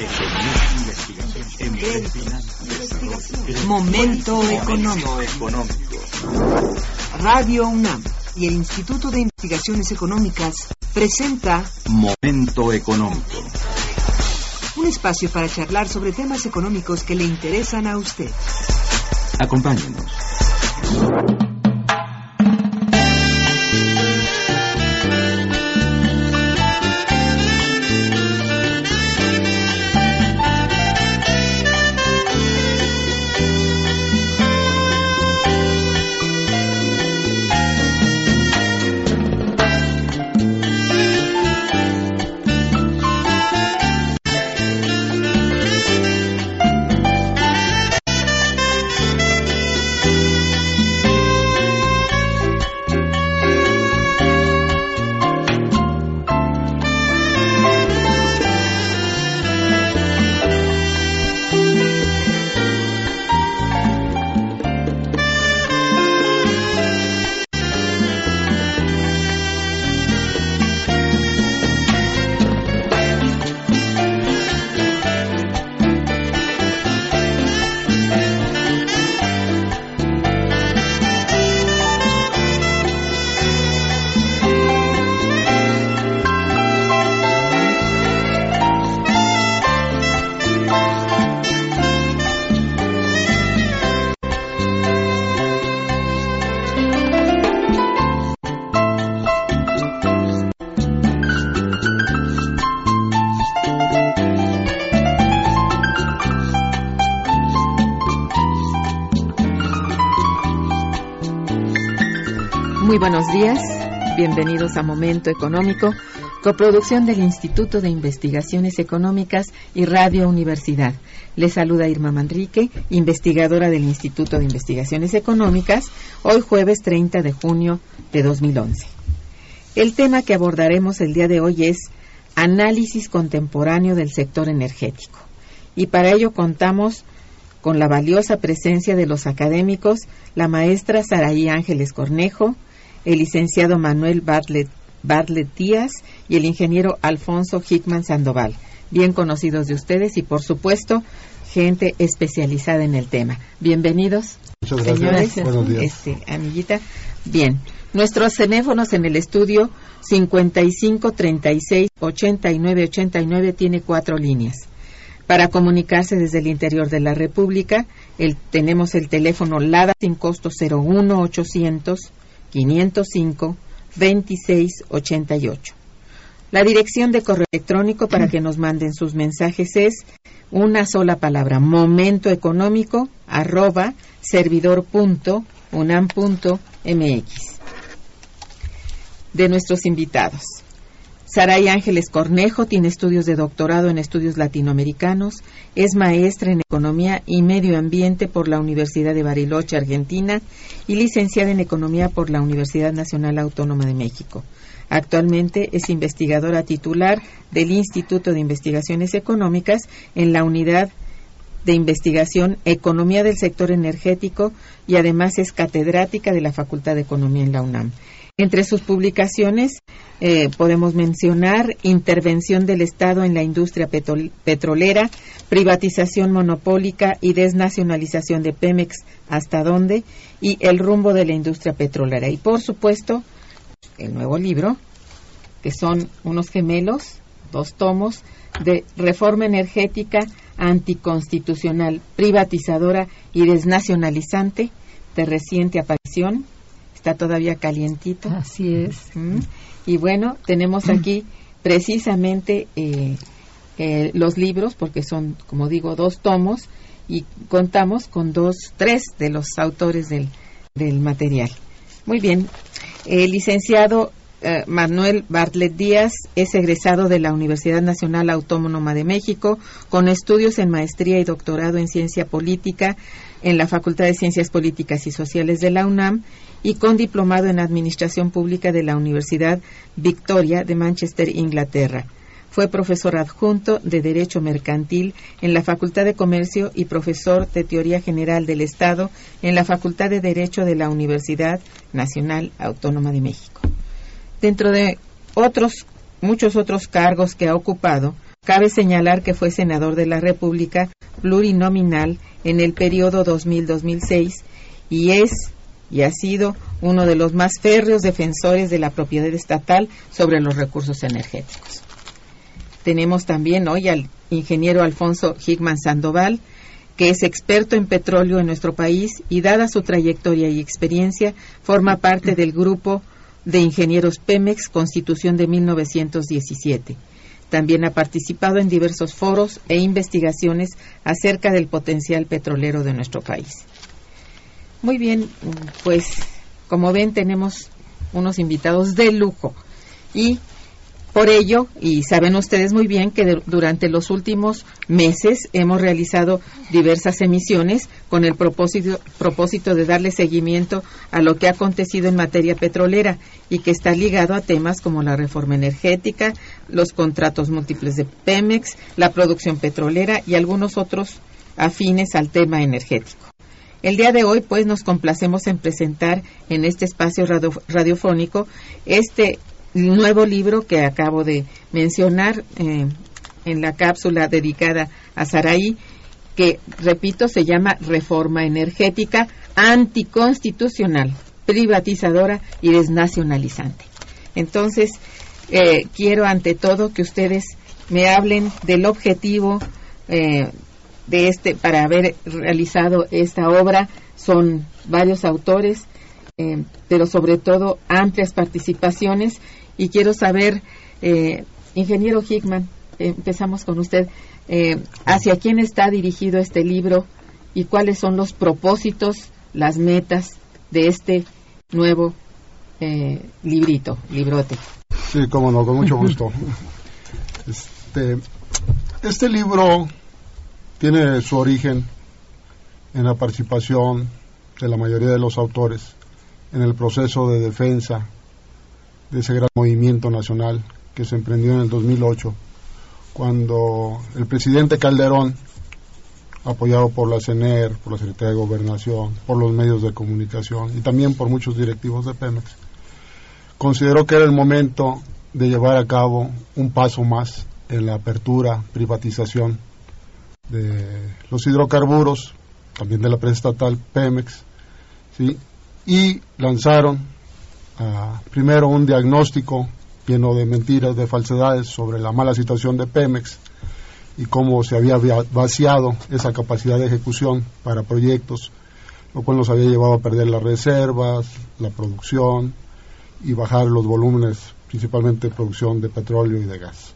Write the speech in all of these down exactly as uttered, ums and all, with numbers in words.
Momento económico. Radio UNAM y el Instituto de Investigaciones Económicas presenta Momento económico. Un espacio para charlar sobre temas económicos que le interesan a usted. Acompáñenos. Muy buenos días, bienvenidos a Momento Económico, coproducción del Instituto de Investigaciones Económicas y Radio Universidad. Les saluda Irma Manrique, investigadora del Instituto de Investigaciones Económicas, hoy jueves treinta de junio de dos mil once. El tema que abordaremos el día de hoy es análisis contemporáneo del sector energético. Y para ello contamos con la valiosa presencia de los académicos, la maestra Saraí Ángeles Cornejo, el licenciado Manuel Bartlett, Bartlett Díaz y el ingeniero Alfonso Hickman Sandoval, bien conocidos de ustedes y, por supuesto, gente especializada en el tema. Bienvenidos, muchas gracias. Señores, buenos días. Este, amiguita. Bien, nuestros teléfonos en el estudio cincuenta y cinco, treinta y seis, ochenta y nueve, ochenta y nueve tiene cuatro líneas. Para comunicarse desde el interior de la República, el, tenemos el teléfono LADA sin costo cero uno ochocientos, quinientos cinco, veintiséis ochenta y ocho. La dirección de correo electrónico para que nos manden sus mensajes es una sola palabra, momentoeconómico arroba servidor punto unam punto mx. De nuestros invitados, Saraí Ángeles Cornejo tiene estudios de doctorado en estudios latinoamericanos, es maestra en Economía y Medio Ambiente por la Universidad de Bariloche, Argentina, y licenciada en Economía por la Universidad Nacional Autónoma de México. Actualmente es investigadora titular del Instituto de Investigaciones Económicas en la Unidad de Investigación Economía del Sector Energético y además es catedrática de la Facultad de Economía en la UNAM. Entre sus publicaciones eh, podemos mencionar Intervención del Estado en la Industria petrol- Petrolera, Privatización Monopólica y Desnacionalización de Pemex, ¿hasta dónde? Y El Rumbo de la Industria Petrolera. Y por supuesto, el nuevo libro, que son unos gemelos, dos tomos, de Reforma Energética Anticonstitucional, Privatizadora y Desnacionalizante, de reciente aparición. Está todavía calientito. Así es. ¿Mm? Y bueno, tenemos aquí precisamente eh, eh, los libros, porque son, como digo, dos tomos, y contamos con dos, tres de los autores del, del material. Muy bien. El licenciado eh, Manuel Bartlett Díaz es egresado de la Universidad Nacional Autónoma de México, con estudios en maestría y doctorado en Ciencia Política en la Facultad de Ciencias Políticas y Sociales de la UNAM y con diplomado en Administración Pública de la Universidad Victoria de Manchester, Inglaterra. Fue profesor adjunto de Derecho Mercantil en la Facultad de Comercio y profesor de Teoría General del Estado en la Facultad de Derecho de la Universidad Nacional Autónoma de México. Dentro de otros, muchos otros cargos que ha ocupado, Cabe señalar que fue senador de la República plurinominal en el periodo dos mil a dos mil seis y es y ha sido uno de los más férreos defensores de la propiedad estatal sobre los recursos energéticos. Tenemos también hoy al ingeniero Alfonso Hickman Sandoval, que es experto en petróleo en nuestro país y, dada su trayectoria y experiencia, forma parte del grupo de ingenieros Pemex, Constitución de mil novecientos diecisiete. También ha participado en diversos foros e investigaciones acerca del potencial petrolero de nuestro país. Muy bien, pues como ven tenemos unos invitados de lujo y por ello, y saben ustedes muy bien que de, durante los últimos meses hemos realizado diversas emisiones con el propósito, propósito de darle seguimiento a lo que ha acontecido en materia petrolera y que está ligado a temas como la reforma energética, los contratos múltiples de Pemex, la producción petrolera y algunos otros afines al tema energético. El día de hoy, pues, nos complacemos en presentar en este espacio radio, radiofónico este nuevo libro que acabo de mencionar eh, en la cápsula dedicada a Sarai, que, repito, se llama Reforma Energética Anticonstitucional, Privatizadora y Desnacionalizante. Entonces, eh, quiero ante todo que ustedes me hablen del objetivo eh, de este, para haber realizado esta obra. Son varios autores, eh, pero sobre todo amplias participaciones. Y quiero saber, eh, ingeniero Hickman, eh, empezamos con usted, eh, ¿hacia quién está dirigido este libro y cuáles son los propósitos, las metas de este nuevo eh, librito, librote? Sí, cómo no, con mucho gusto. Este, este libro tiene su origen en la participación de la mayoría de los autores en el proceso de defensa de ese gran movimiento nacional que se emprendió en el dos mil ocho, cuando el presidente Calderón, apoyado por la C N E R, por la Secretaría de Gobernación, por los medios de comunicación y también por muchos directivos de Pemex, consideró que era el momento de llevar a cabo un paso más en la apertura, privatización de los hidrocarburos, también de la empresa estatal Pemex, ¿sí? Y lanzaron Uh, primero un diagnóstico lleno de mentiras, de falsedades sobre la mala situación de Pemex y cómo se había vaciado esa capacidad de ejecución para proyectos, lo cual nos había llevado a perder las reservas, la producción y bajar los volúmenes, principalmente de producción de petróleo y de gas.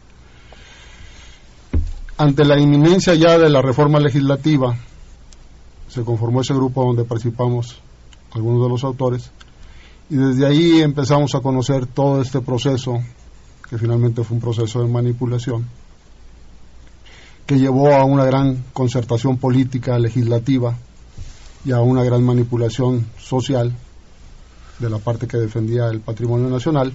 Ante la inminencia ya de la reforma legislativa, se conformó ese grupo donde participamos algunos de los autores, y desde ahí empezamos a conocer todo este proceso, que finalmente fue un proceso de manipulación, que llevó a una gran concertación política, legislativa, y a una gran manipulación social de la parte que defendía el patrimonio nacional,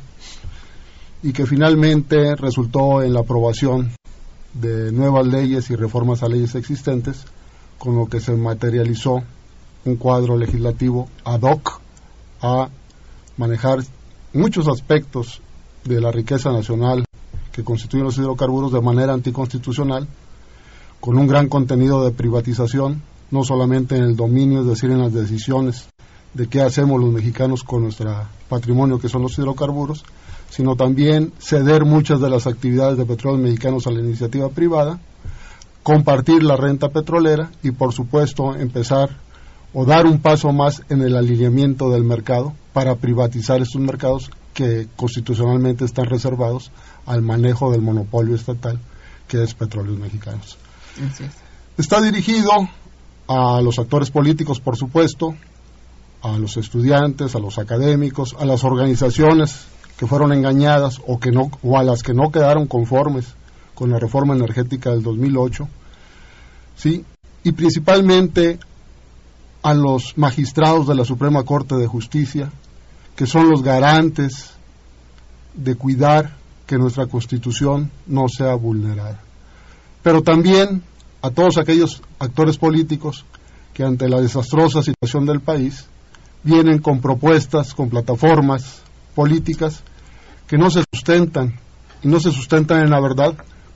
y que finalmente resultó en la aprobación de nuevas leyes y reformas a leyes existentes, con lo que se materializó un cuadro legislativo ad hoc a manejar muchos aspectos de la riqueza nacional que constituyen los hidrocarburos de manera anticonstitucional, con un gran contenido de privatización, no solamente en el dominio, es decir, en las decisiones de qué hacemos los mexicanos con nuestro patrimonio que son los hidrocarburos, sino también ceder muchas de las actividades de petróleos mexicanos a la iniciativa privada, compartir la renta petrolera y, por supuesto, empezar o dar un paso más en el alineamiento del mercado para privatizar estos mercados que constitucionalmente están reservados al manejo del monopolio estatal que es Petróleos Mexicanos. Sí. Está dirigido a los actores políticos, por supuesto, a los estudiantes, a los académicos, a las organizaciones que fueron engañadas o que no o a las que no quedaron conformes con la reforma energética del dos mil ocho, sí, y principalmente a los magistrados de la Suprema Corte de Justicia, que son los garantes de cuidar que nuestra Constitución no sea vulnerada. Pero también a todos aquellos actores políticos que ante la desastrosa situación del país vienen con propuestas, con plataformas políticas que no se sustentan, y no se sustentan en la verdad,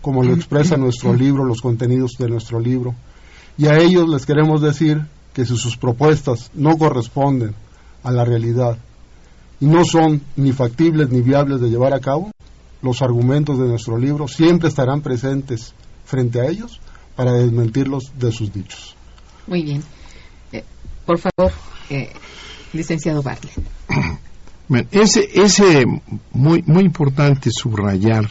como lo expresa nuestro libro, los contenidos de nuestro libro. Y a ellos les queremos decir que si sus propuestas no corresponden a la realidad y no son ni factibles ni viables de llevar a cabo, los argumentos de nuestro libro siempre estarán presentes frente a ellos para desmentirlos de sus dichos. Muy bien. Eh, por favor, eh, licenciado Bartlett. Bueno, ese, ese muy, muy importante subrayar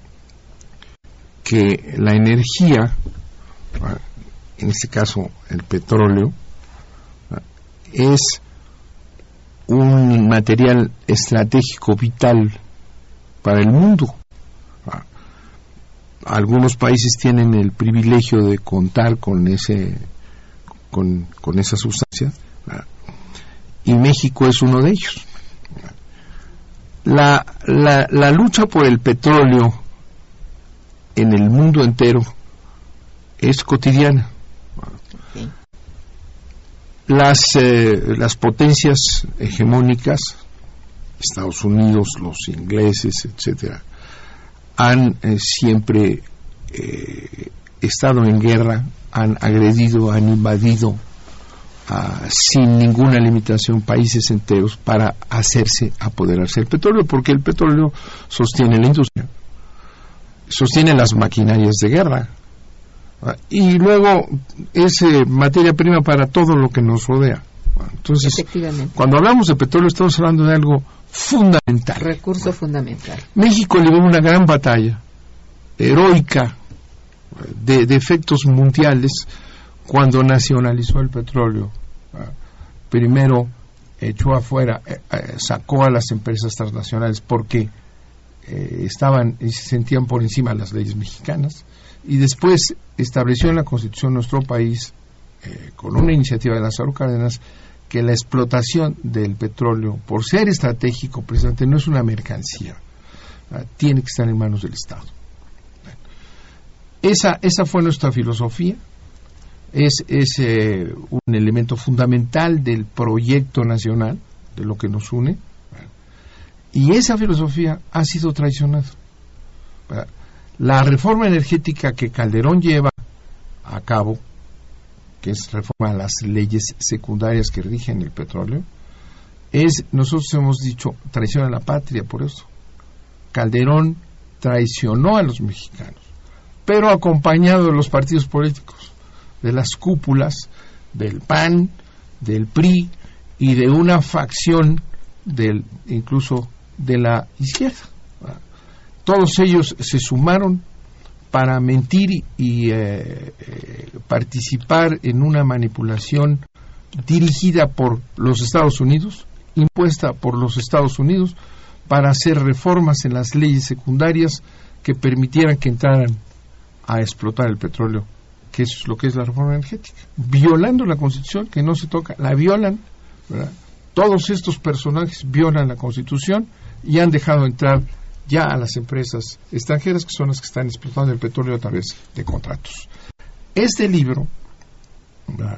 que la energía, en este caso el petróleo, es un material estratégico vital para el mundo. Algunos países tienen el privilegio de contar con ese con, con esa sustancia, y México es uno de ellos. La, la, la lucha por el petróleo en el mundo entero es cotidiana. Las, eh, las potencias hegemónicas, Estados Unidos, los ingleses, etcétera, han eh, siempre eh, estado en guerra, han agredido, han invadido uh, sin ninguna limitación países enteros para hacerse apoderarse del petróleo, porque el petróleo sostiene la industria, sostiene las maquinarias de guerra, uh, y luego es eh, materia prima para todo lo que nos rodea. Entonces, cuando hablamos de petróleo estamos hablando de algo fundamental. Recurso fundamental. México libró una gran batalla, heroica, de, de efectos mundiales, cuando nacionalizó el petróleo. Primero echó afuera, eh, eh, sacó a las empresas transnacionales porque eh, estaban y se sentían por encima de las leyes mexicanas, y después estableció en la Constitución de nuestro país, eh, con una iniciativa de Lázaro Cárdenas, que la explotación del petróleo, por ser estratégico precisamente, no es una mercancía, ¿verdad? Tiene que estar en manos del Estado. Bueno, esa, esa fue nuestra filosofía, es, es eh, un elemento fundamental del proyecto nacional, de lo que nos une, ¿verdad? Y esa filosofía ha sido traicionada, ¿verdad? La reforma energética que Calderón lleva a cabo, que es reforma a las leyes secundarias que rigen el petróleo, es, nosotros hemos dicho, traición a la patria. Por eso Calderón traicionó a los mexicanos, pero acompañado de los partidos políticos, de las cúpulas del P A N, del P R I y de una facción del, incluso de la izquierda. Todos ellos se sumaron para mentir y eh, eh, participar en una manipulación dirigida por los Estados Unidos, impuesta por los Estados Unidos, para hacer reformas en las leyes secundarias que permitieran que entraran a explotar el petróleo, que es lo que es la reforma energética, violando la Constitución, que no se toca, la violan, ¿verdad? Todos estos personajes violan la Constitución y han dejado entrar ya a las empresas extranjeras, que son las que están explotando el petróleo a través de contratos. Este libro, ¿verdad?,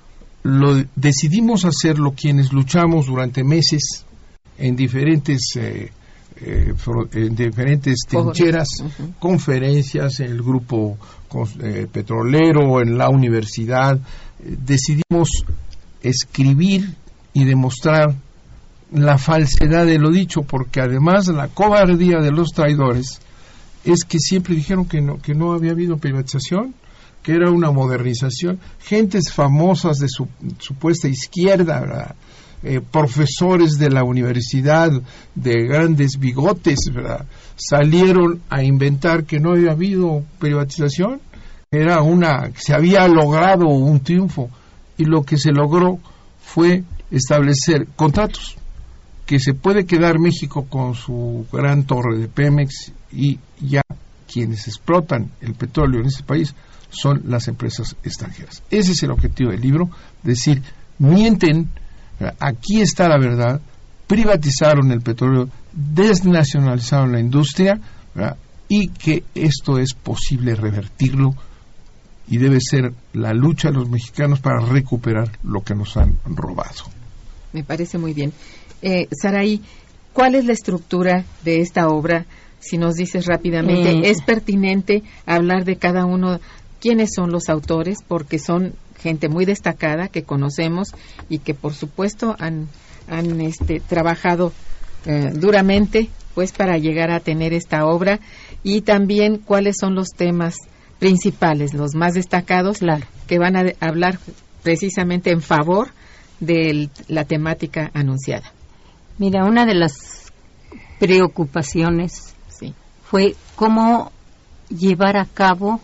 lo decidimos hacerlo quienes luchamos durante meses en diferentes eh, eh, en diferentes trincheras, uh-huh. conferencias, en el grupo eh, petrolero, en la universidad. Eh, decidimos escribir y demostrar la falsedad de lo dicho, porque además la cobardía de los traidores es que siempre dijeron que no, que no había habido privatización, que era una modernización. Gentes famosas de su supuesta izquierda, ¿verdad?, eh, profesores de la universidad de grandes bigotes, ¿verdad?, salieron a inventar que no había habido privatización, era una, se había logrado un triunfo, y lo que se logró fue establecer contratos, que se puede quedar México con su gran torre de Pemex, y ya quienes explotan el petróleo en ese país son las empresas extranjeras. Ese es el objetivo del libro, decir, mienten, aquí está la verdad, privatizaron el petróleo, desnacionalizaron la industria, ¿verdad?, y que esto es posible revertirlo, y debe ser la lucha de los mexicanos para recuperar lo que nos han robado. Me parece muy bien. Eh, Saray, ¿cuál es la estructura de esta obra? si nos dices rápidamente, Eh. es pertinente hablar de cada uno, quiénes son los autores, porque son gente muy destacada que conocemos y que por supuesto han, han este, trabajado eh, duramente pues para llegar a tener esta obra, y también cuáles son los temas principales, los más destacados, Claro. que van a de- hablar precisamente en favor de la temática anunciada. Mira, una de las preocupaciones Sí. fue cómo llevar a cabo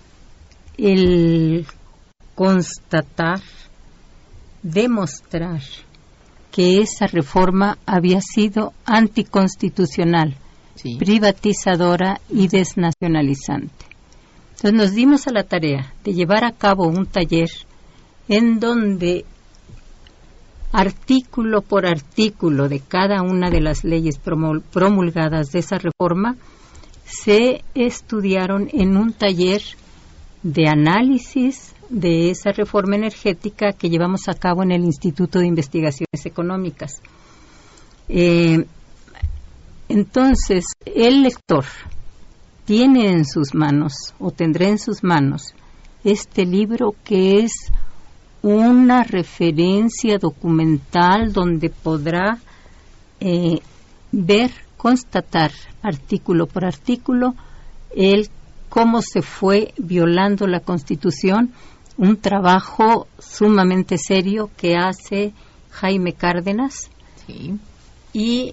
el constatar, demostrar que esa reforma había sido anticonstitucional, Sí. privatizadora y desnacionalizante. Entonces nos dimos a la tarea de llevar a cabo un taller en donde artículo por artículo de cada una de las leyes promul- promulgadas de esa reforma se estudiaron en un taller de análisis de esa reforma energética que llevamos a cabo en el Instituto de Investigaciones Económicas. Eh, entonces, el lector tiene en sus manos, o tendrá en sus manos, este libro que es una referencia documental donde podrá eh, ver, constatar artículo por artículo el cómo se fue violando la Constitución, un trabajo sumamente serio que hace Jaime Cárdenas. Sí. Y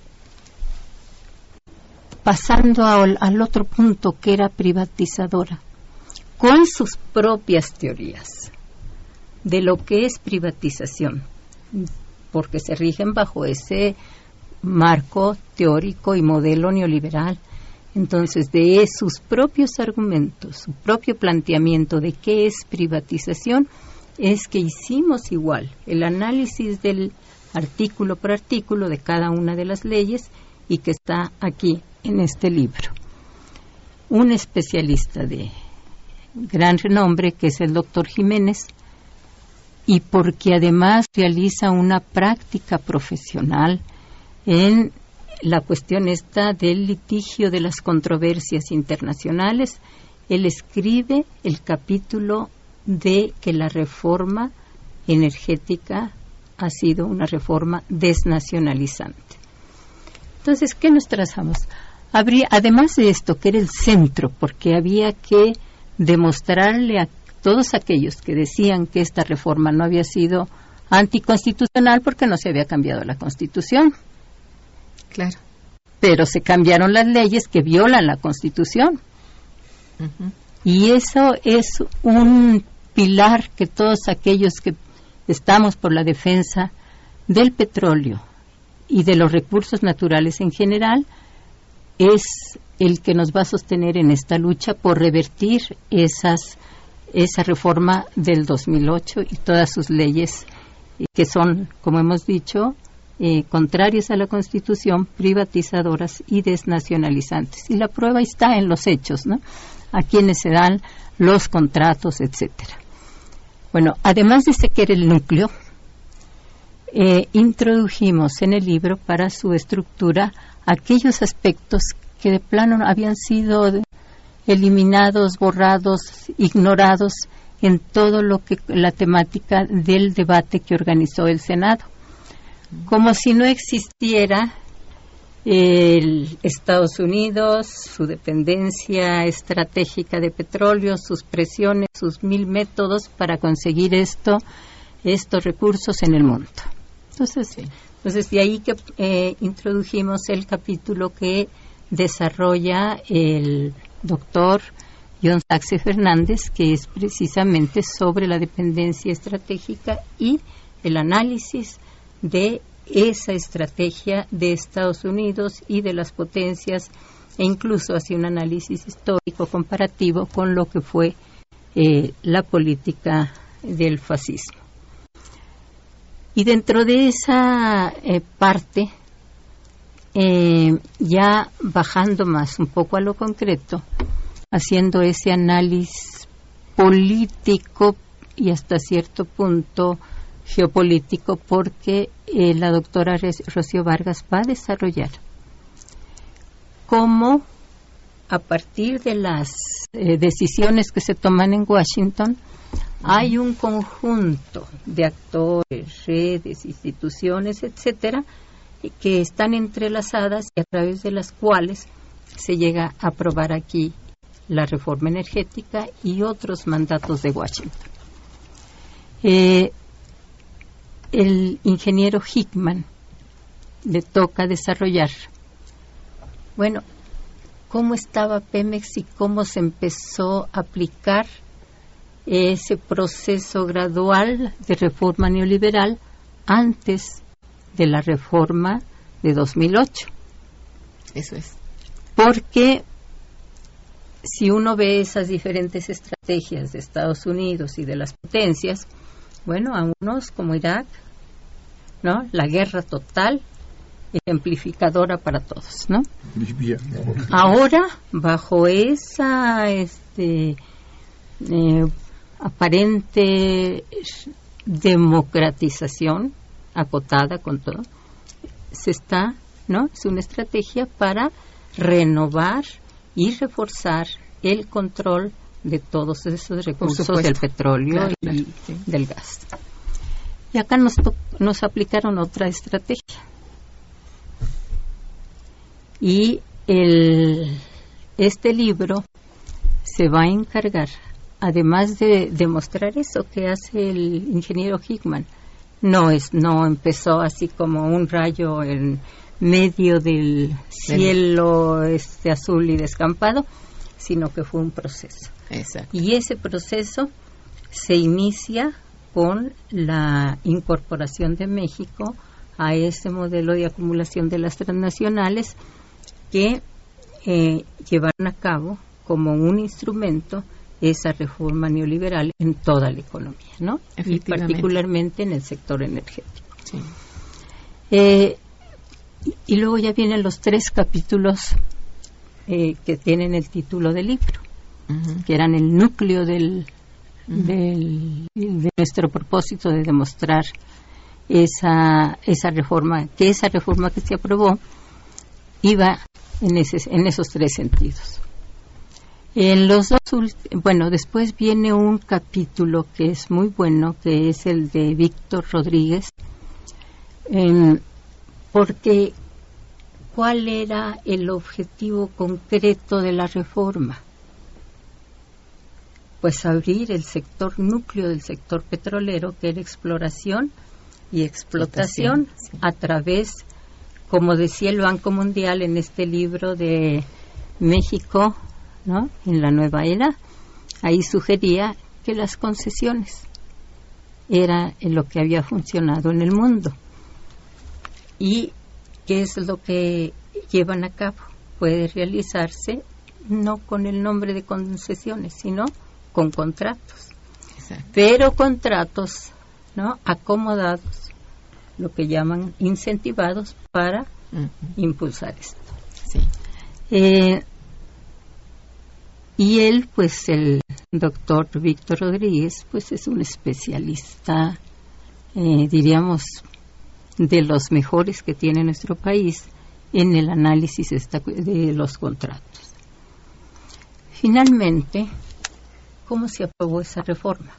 pasando al, al otro punto, que era privatizadora, con sus propias teorías de lo que es privatización, porque se rigen bajo ese marco teórico y modelo neoliberal. Entonces, de sus propios argumentos, su propio planteamiento de qué es privatización, es que hicimos igual el análisis del artículo por artículo de cada una de las leyes y que está aquí en este libro. Un especialista de gran renombre, que es el doctor Jiménez, y porque además realiza una práctica profesional en la cuestión esta del litigio de las controversias internacionales. Él escribe el capítulo de que la reforma energética ha sido una reforma desnacionalizante. Entonces, ¿qué nos trazamos? Habría, además de esto, que era el centro, porque había que demostrarle a todos aquellos que decían que esta reforma no había sido anticonstitucional porque no se había cambiado la Constitución. Claro. Pero se cambiaron las leyes que violan la Constitución. Uh-huh. Y eso es un pilar que todos aquellos que estamos por la defensa del petróleo y de los recursos naturales en general, es el que nos va a sostener en esta lucha por revertir esas, esa reforma del dos mil ocho y todas sus leyes eh, que son, como hemos dicho, eh, contrarias a la Constitución, privatizadoras y desnacionalizantes. Y la prueba está en los hechos, ¿no? A quienes se dan los contratos, etcétera. Bueno, además de ese que era el núcleo, eh, introdujimos en el libro para su estructura aquellos aspectos que de plano habían sido eliminados, borrados, ignorados en todo lo que la temática del debate que organizó el Senado, como si no existiera el Estados Unidos, su dependencia estratégica de petróleo, sus presiones, sus mil métodos para conseguir esto, estos recursos en el mundo. Entonces, sí. entonces de ahí que eh, introdujimos el capítulo que desarrolla el doctor John Saxe Fernández, que es precisamente sobre la dependencia estratégica y el análisis de esa estrategia de Estados Unidos y de las potencias, e incluso hace un análisis histórico comparativo con lo que fue eh, la política del fascismo. Y dentro de esa eh, parte, eh, ya bajando más un poco a lo concreto, haciendo ese análisis político y hasta cierto punto geopolítico, porque eh, la doctora Rocío Vargas va a desarrollar cómo a partir de las eh, decisiones que se toman en Washington, hay un conjunto de actores, redes, instituciones, etcétera, que están entrelazadas y a través de las cuales se llega a aprobar aquí la reforma energética y otros mandatos de Washington. Eh, el ingeniero Hickman le toca desarrollar, bueno, cómo estaba Pemex y cómo se empezó a aplicar ese proceso gradual de reforma neoliberal antes de la reforma de dos mil ocho. Eso es. Porque si uno ve esas diferentes estrategias de Estados Unidos y de las potencias, bueno, a unos como Irak, ¿no? La guerra total, ejemplificadora para todos, ¿no? Ahora, bajo esa este, eh, aparente democratización, acotada con todo, se está, ¿no? Es una estrategia para renovar y reforzar el control de todos esos recursos del petróleo claro, y claro, sí. del gas. Y acá nos, nos aplicaron otra estrategia. Y el, este libro se va a encargar, además de demostrar eso que hace el ingeniero Hickman, no es, no empezó así como un rayo en medio del cielo este azul y descampado, sino que fue un proceso. Exacto. Y ese proceso se inicia con la incorporación de México a ese modelo de acumulación de las transnacionales que eh, llevaron a cabo como un instrumento esa reforma neoliberal en toda la economía, ¿no? Y particularmente en el sector energético. Sí. Eh, y, y luego ya vienen los tres capítulos eh, que tienen el título del libro, uh-huh. que eran el núcleo del, uh-huh. del de nuestro propósito de demostrar esa esa reforma, que esa reforma que se aprobó iba en ese, en esos tres sentidos. En los dos, bueno, después viene un capítulo que es muy bueno, que es el de Víctor Rodríguez, eh, porque ¿cuál era el objetivo concreto de la reforma? Pues abrir el sector núcleo del sector petrolero, que era exploración y explotación, explotación sí. a través, como decía el Banco Mundial en este libro de México, ¿no? En la nueva era, ahí sugería que las concesiones era lo que había funcionado en el mundo. ¿Y qué es lo que llevan a cabo? Puede realizarse no con el nombre de concesiones, sino con contratos. Exacto. Pero contratos, ¿no? acomodados, lo que llaman incentivados para uh-huh. impulsar esto. Sí. Eh, y él, pues el doctor Víctor Rodríguez, pues es un especialista, eh, diríamos, de los mejores que tiene nuestro país en el análisis esta, de los contratos. Finalmente, ¿cómo se aprobó esa reforma?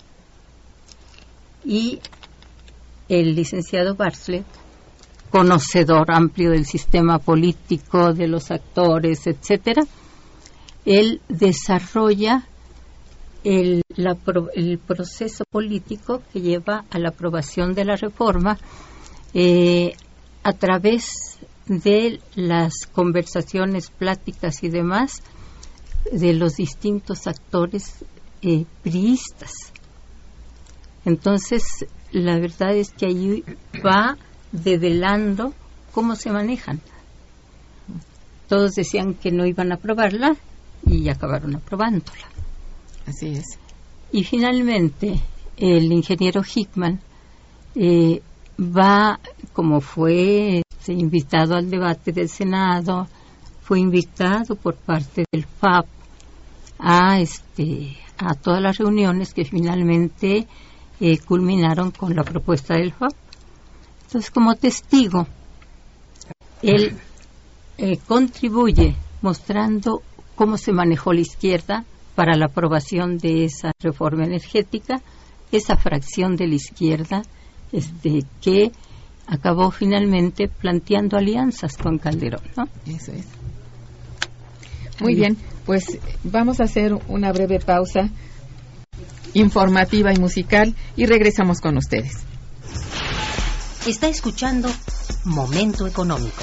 Y el licenciado Bartlett, conocedor amplio del sistema político, de los actores, etcétera, él desarrolla el, la, el proceso político que lleva a la aprobación de la reforma eh, a través de las conversaciones, pláticas y demás de los distintos actores eh, priistas. Entonces, la verdad es que allí va develando cómo se manejan. Todos decían que no iban a aprobarla y acabaron aprobándola. Así es. Y finalmente, el ingeniero Hickman eh, va, como fue este, invitado al debate del Senado, fue invitado por parte del F A P a, este, a todas las reuniones que finalmente eh, culminaron con la propuesta del F A P. Entonces, como testigo, él eh, contribuye mostrando cómo se manejó la izquierda para la aprobación de esa reforma energética, esa fracción de la izquierda este, que acabó finalmente planteando alianzas con Calderón, ¿no? Eso es. Muy bien, pues vamos a hacer una breve pausa informativa y musical y regresamos con ustedes. Está escuchando Momento Económico.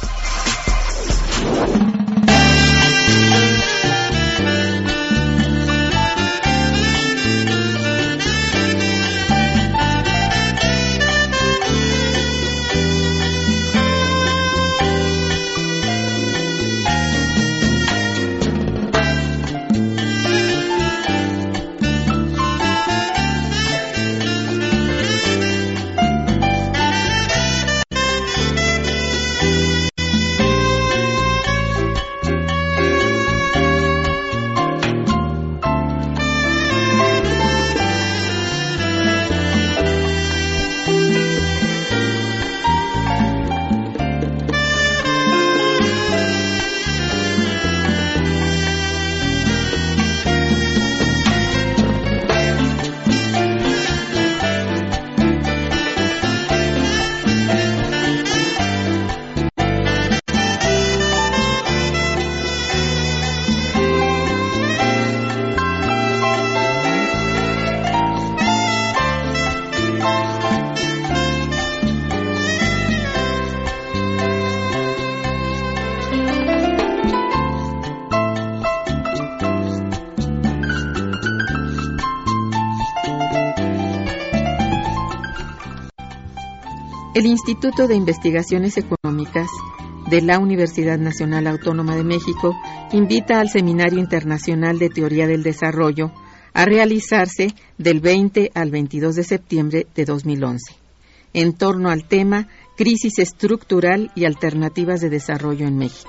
El Instituto de Investigaciones Económicas de la Universidad Nacional Autónoma de México invita al Seminario Internacional de Teoría del Desarrollo a realizarse del veinte al veintidós de septiembre de dos mil once, en torno al tema Crisis estructural y alternativas de desarrollo en México.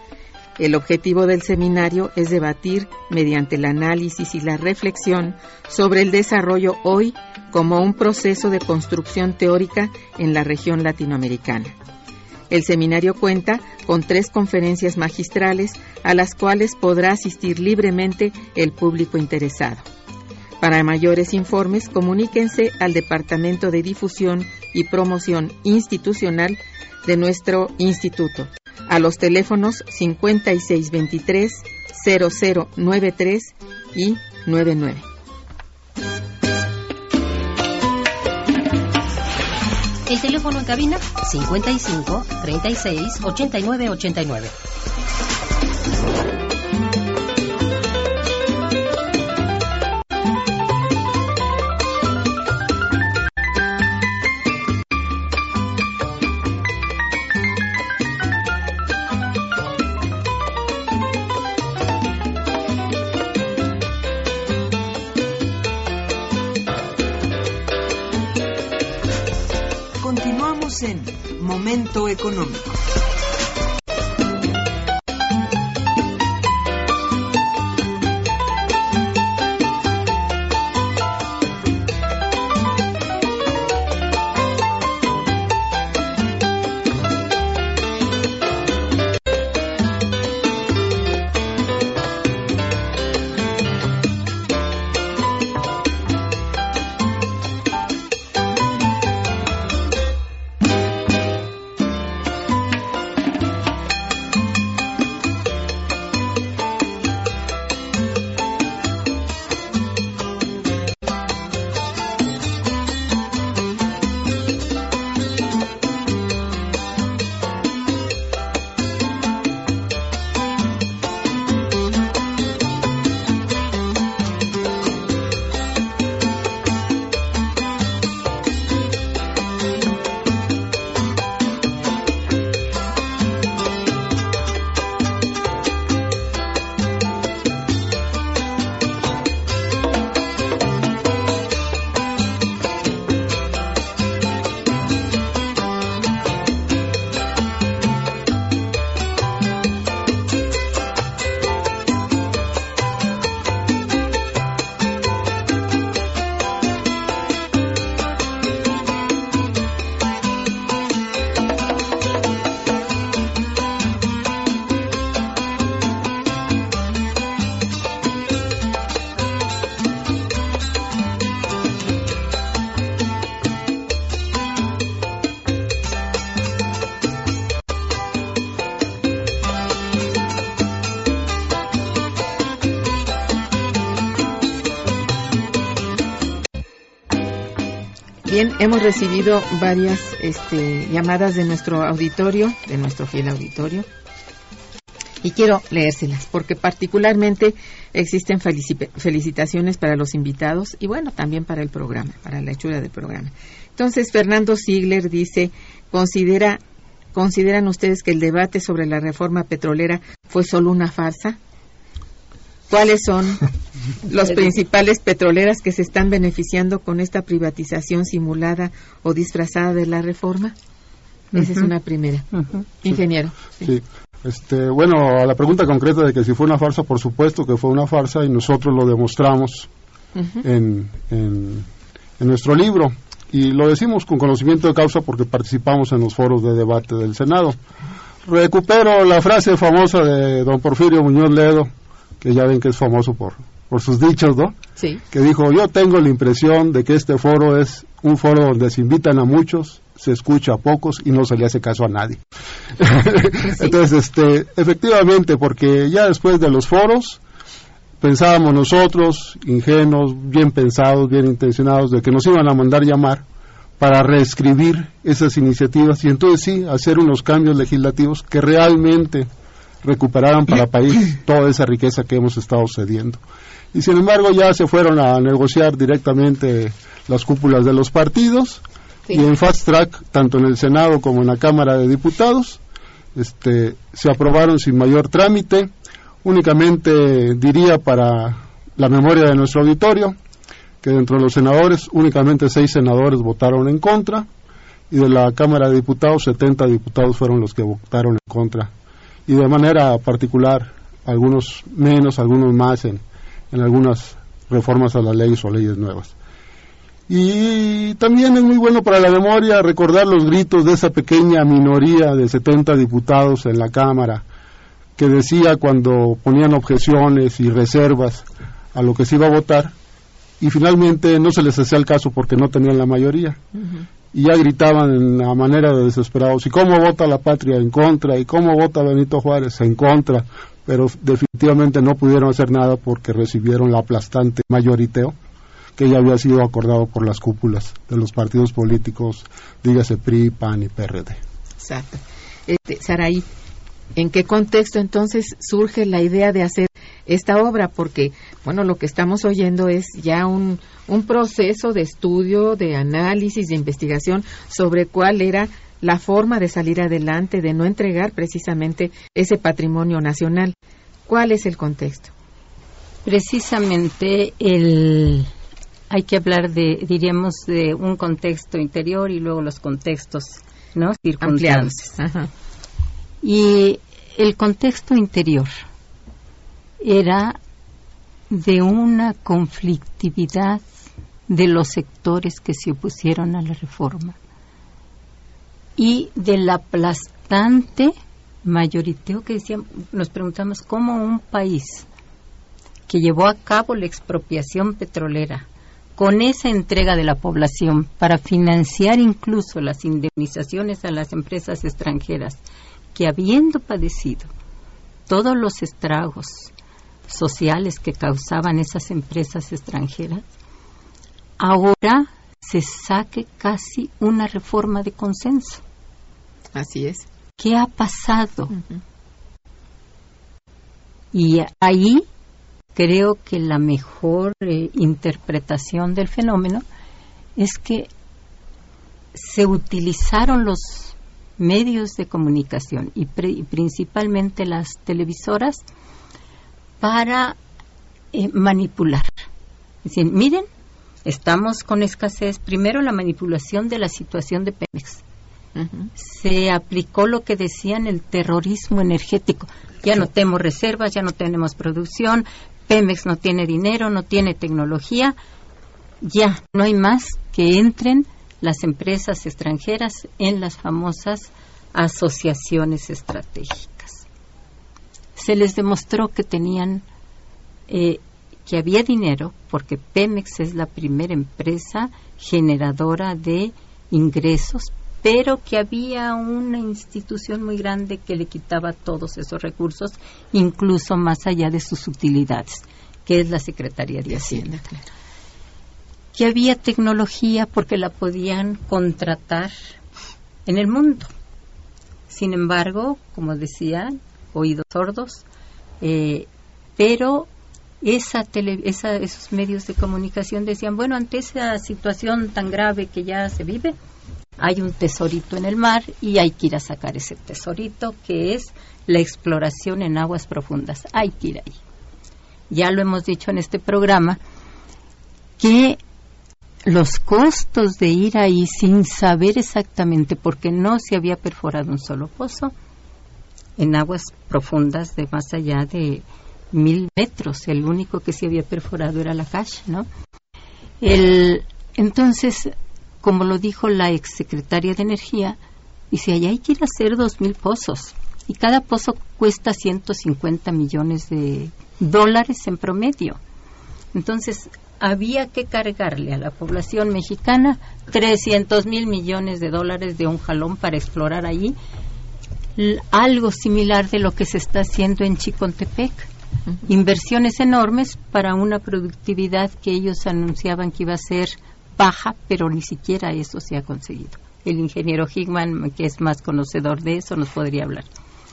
El objetivo del seminario es debatir, mediante el análisis y la reflexión, sobre el desarrollo hoy como un proceso de construcción teórica en la región latinoamericana. El seminario cuenta con tres conferencias magistrales a las cuales podrá asistir libremente el público interesado. Para mayores informes, comuníquense al Departamento de Difusión y Promoción Institucional de nuestro instituto, a los teléfonos cincuenta y seis veintitrés, cero cero noventa y tres y noventa y nueve. El teléfono en cabina cincuenta y cinco, treinta y seis, ochenta y nueve, ochenta y nueve. Continuamos en Momento Económico. Bien, hemos recibido varias este, llamadas de nuestro auditorio, de nuestro fiel auditorio, y quiero leérselas, porque particularmente existen felici- felicitaciones para los invitados y bueno, también para el programa, para la hechura del programa. Entonces, Fernando Ziegler dice, considera, ¿consideran ustedes que el debate sobre la reforma petrolera fue solo una farsa? ¿Cuáles son los principales petroleras que se están beneficiando con esta privatización simulada o disfrazada de la reforma? Esa uh-huh. es una primera. Uh-huh. Ingeniero. Sí. sí. Este, bueno, a la pregunta concreta de que si fue una farsa, por supuesto que fue una farsa y nosotros lo demostramos uh-huh. en, en, en nuestro libro. Y lo decimos con conocimiento de causa porque participamos en los foros de debate del Senado. Recupero la frase famosa de don Porfirio Muñoz Ledo, que ya ven que es famoso por, por sus dichos, ¿no? Sí. Que dijo, yo tengo la impresión de que este foro es un foro donde se invitan a muchos, se escucha a pocos y no se le hace caso a nadie. Sí. Entonces, este, efectivamente, porque ya después de los foros, pensábamos nosotros, ingenuos, bien pensados, bien intencionados, de que nos iban a mandar llamar para reescribir esas iniciativas y entonces sí, hacer unos cambios legislativos que realmente recuperaran para el país toda esa riqueza que hemos estado cediendo. Y sin embargo ya se fueron a negociar directamente las cúpulas de los partidos sí. y en fast track, tanto en el Senado como en la Cámara de Diputados, este, se aprobaron sin mayor trámite. Únicamente diría para la memoria de nuestro auditorio que dentro de los senadores únicamente seis senadores votaron en contra y de la Cámara de Diputados setenta diputados fueron los que votaron en contra. Y de manera particular, algunos menos, algunos más en, en algunas reformas a las leyes o leyes nuevas. Y también es muy bueno para la memoria recordar los gritos de esa pequeña minoría de setenta diputados en la Cámara, que decía cuando ponían objeciones y reservas a lo que se iba a votar, y finalmente no se les hacía el caso porque no tenían la mayoría. Uh-huh. Y ya gritaban a manera de desesperados, ¿y cómo vota la patria? En contra, ¿y cómo vota Benito Juárez? En contra, pero definitivamente no pudieron hacer nada porque recibieron la aplastante mayoriteo que ya había sido acordado por las cúpulas de los partidos políticos, dígase P R I, P A N y P R D. Exacto. Este, Saraí, ¿en qué contexto entonces surge la idea de hacer esta obra? Porque, bueno, lo que estamos oyendo es ya un, un proceso de estudio, de análisis, de investigación sobre cuál era la forma de salir adelante, de no entregar precisamente ese patrimonio nacional. ¿Cuál es el contexto? Precisamente el... hay que hablar de, diríamos, de un contexto interior y luego los contextos, ¿no?, circundantes. Ajá. Y el contexto interior era de una conflictividad de los sectores que se opusieron a la reforma y del aplastante mayoriteo que decían, nos preguntamos cómo un país que llevó a cabo la expropiación petrolera con esa entrega de la población para financiar incluso las indemnizaciones a las empresas extranjeras, que habiendo padecido todos los estragos sociales que causaban esas empresas extranjeras, ahora se saque casi una reforma de consenso. Así es. ¿Qué ha pasado? Uh-huh. Y ahí creo que la mejor eh, interpretación del fenómeno es que se utilizaron los medios de comunicación y, pre, y principalmente las televisoras para eh, manipular. Es decir, miren, estamos con escasez. Primero, la manipulación de la situación de Pemex. Uh-huh. Se aplicó lo que decían el terrorismo energético. Ya no tenemos reservas, ya no tenemos producción, Pemex no tiene dinero, no tiene tecnología, ya no hay más que entren las empresas extranjeras en las famosas asociaciones estratégicas. Se les demostró que tenían, eh, que había dinero, porque Pemex es la primera empresa generadora de ingresos, pero que había una institución muy grande que le quitaba todos esos recursos, incluso más allá de sus utilidades, que es la Secretaría de Hacienda. que había tecnología porque la podían contratar en el mundo. Sin embargo, como decían, oídos sordos, eh, pero esa tele, esa, esos medios de comunicación decían, bueno, ante esa situación tan grave que ya se vive, hay un tesorito en el mar y hay que ir a sacar ese tesorito, que es la exploración en aguas profundas. Hay que ir ahí. Ya lo hemos dicho en este programa, que los costos de ir ahí sin saber exactamente, porque no se había perforado un solo pozo, en aguas profundas de más allá de mil metros, el único que se había perforado era la Cache, ¿no? El, entonces, como lo dijo la exsecretaria de Energía, dice, allá hay que ir a hacer dos mil pozos, y cada pozo cuesta ciento cincuenta millones de dólares en promedio. Entonces, había que cargarle a la población mexicana trescientos mil millones de dólares de un jalón para explorar allí, l- algo similar de lo que se está haciendo en Chicontepec. Uh-huh. Inversiones enormes para una productividad que ellos anunciaban que iba a ser baja, pero ni siquiera eso se ha conseguido. El ingeniero Hickman, que es más conocedor de eso, nos podría hablar.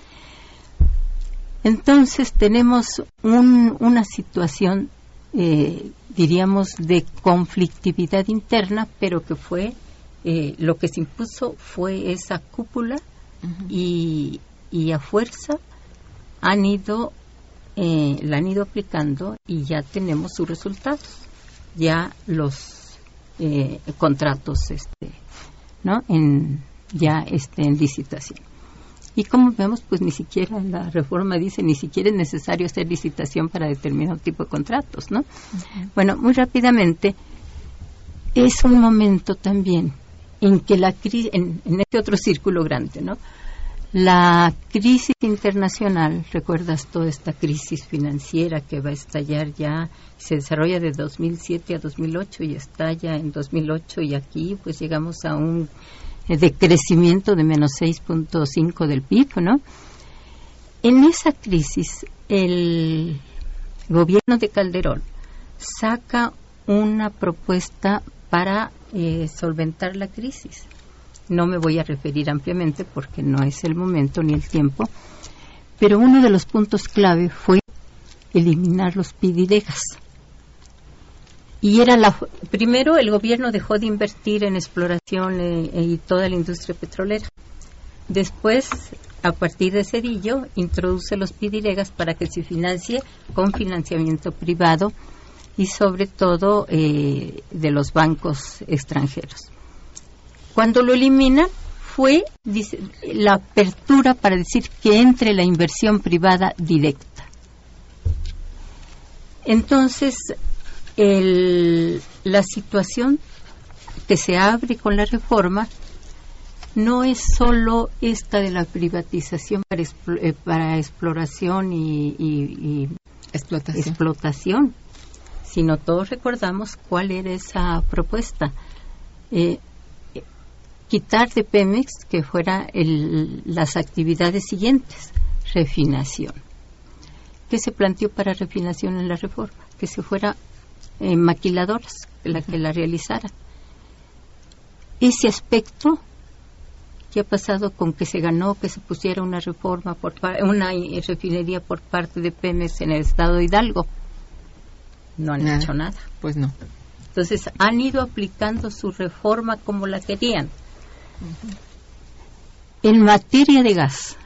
Entonces tenemos un, una situación, eh, diríamos, de conflictividad interna, pero que fue, eh, lo que se impuso fue esa cúpula. Uh-huh. y, y a fuerza han ido, eh, la han ido aplicando y ya tenemos sus resultados. Ya los eh, contratos, este, ¿no? En, ya este, en licitación. Y como vemos, pues ni siquiera la reforma dice, ni siquiera es necesario hacer licitación para determinado tipo de contratos, ¿no? Uh-huh. Bueno, muy rápidamente, es un momento también en que la crisis, en, en este otro círculo grande, ¿no? La crisis internacional, recuerdas toda esta crisis financiera que va a estallar ya, se desarrolla de dos mil siete a dos mil ocho y estalla en dos mil ocho, y aquí pues llegamos a un de crecimiento de menos seis punto cinco del P I B, ¿no? En esa crisis, el gobierno de Calderón saca una propuesta para eh, solventar la crisis. No me voy a referir ampliamente porque no es el momento ni el tiempo, pero uno de los puntos clave fue eliminar los pidilegas. Y era la primero el gobierno dejó de invertir en exploración eh, y toda la industria petrolera. Después, a partir de Cedillo, introduce los pidilegas para que se financie con financiamiento privado y sobre todo eh, de los bancos extranjeros. Cuando lo eliminan fue dice, la apertura para decir que entre la inversión privada directa. Entonces, El, la situación que se abre con la reforma no es solo esta de la privatización para, expl- eh, para exploración y, y, y explotación. explotación, sino todos recordamos cuál era esa propuesta. Eh, eh, quitar de Pemex que fuera el, las actividades siguientes, refinación. ¿Qué se planteó para refinación en la reforma? Que se fuera Eh, maquiladoras, la que la realizara. Ese aspecto, ¿qué ha pasado con que se ganó que se pusiera una reforma por par- una refinería por parte de Pemex en el estado de Hidalgo? No han nada. hecho nada. Pues no. Entonces han ido aplicando su reforma como la querían. Uh-huh. En materia de gas,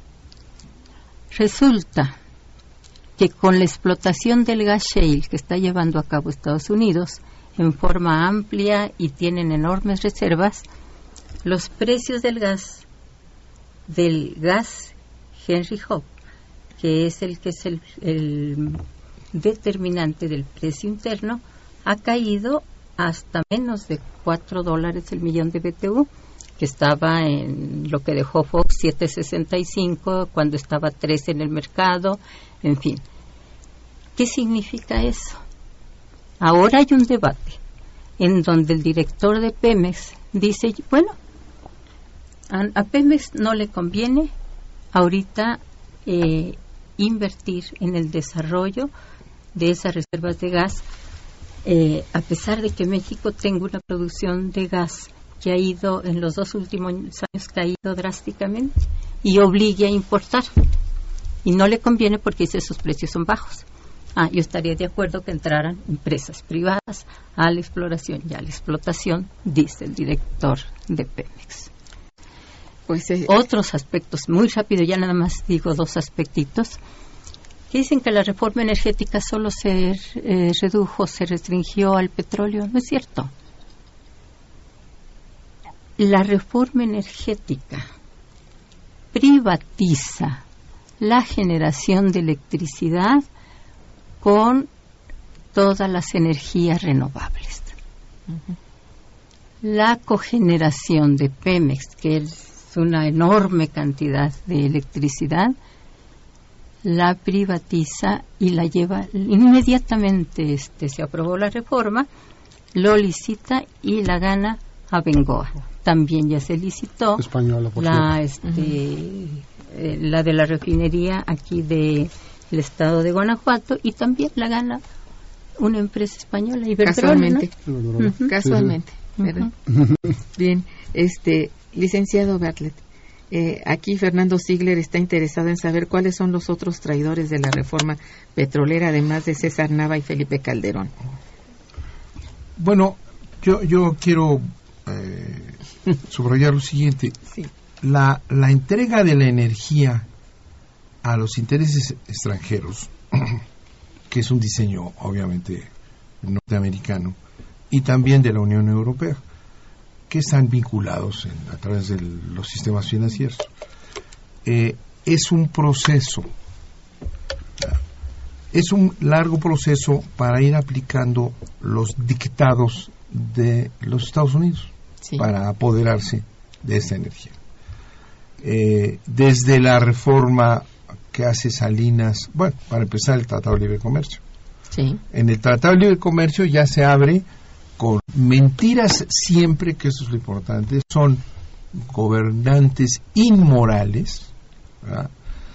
resulta que con la explotación del gas shale que está llevando a cabo Estados Unidos en forma amplia y tienen enormes reservas, los precios del gas, del gas Henry Hub, que es el que es el, el determinante del precio interno, ha caído hasta menos de cuatro dólares el millón de B T U, que estaba en lo que dejó Fox siete sesenta y cinco cuando estaba tres en el mercado. En fin, ¿qué significa eso? Ahora hay un debate en donde el director de Pemex dice, bueno, a, a Pemex no le conviene ahorita eh, invertir en el desarrollo de esas reservas de gas eh, a pesar de que México tenga una producción de gas que ha ido, en los dos últimos años, caído drásticamente y obligue a importar. Y no le conviene porque dice sus precios son bajos. Ah, yo estaría de acuerdo que entraran empresas privadas a la exploración y a la explotación, dice el director de Pemex. Pues eh, otros aspectos, muy rápido, ya nada más digo dos aspectitos, que dicen que la reforma energética solo se eh, redujo, se restringió al petróleo. No es cierto. La reforma energética privatiza la generación de electricidad con todas las energías renovables. Uh-huh. La cogeneración de Pemex, que es una enorme cantidad de electricidad, la privatiza y la lleva inmediatamente. Este, se aprobó la reforma, lo licita y la gana Abengoa. También ya se licitó Española, por la, este, uh-huh. eh, la de la refinería aquí de el estado de Guanajuato, y también la gana una empresa española, Iberdrola, casualmente, ¿no? uh-huh. casualmente, sí, sí. ¿verdad? Uh-huh. Bien, este licenciado Bartlett, eh, aquí Fernando Ziegler está interesado en saber cuáles son los otros traidores de la reforma petrolera, además de César Nava y Felipe Calderón. Bueno, yo yo quiero eh, subrayar lo siguiente: sí. la la entrega de la energía a los intereses extranjeros, que es un diseño obviamente norteamericano, y también de la Unión Europea, que están vinculados en, a través de los sistemas financieros, eh, es un proceso, es un largo proceso para ir aplicando los dictados de los Estados Unidos, sí, para apoderarse de esta energía. Eh, desde la reforma que hace Salinas, bueno, para empezar, el Tratado de Libre Comercio. Sí. En el Tratado de Libre Comercio ya se abre con mentiras siempre, que eso es lo importante, son gobernantes inmorales, ¿verdad?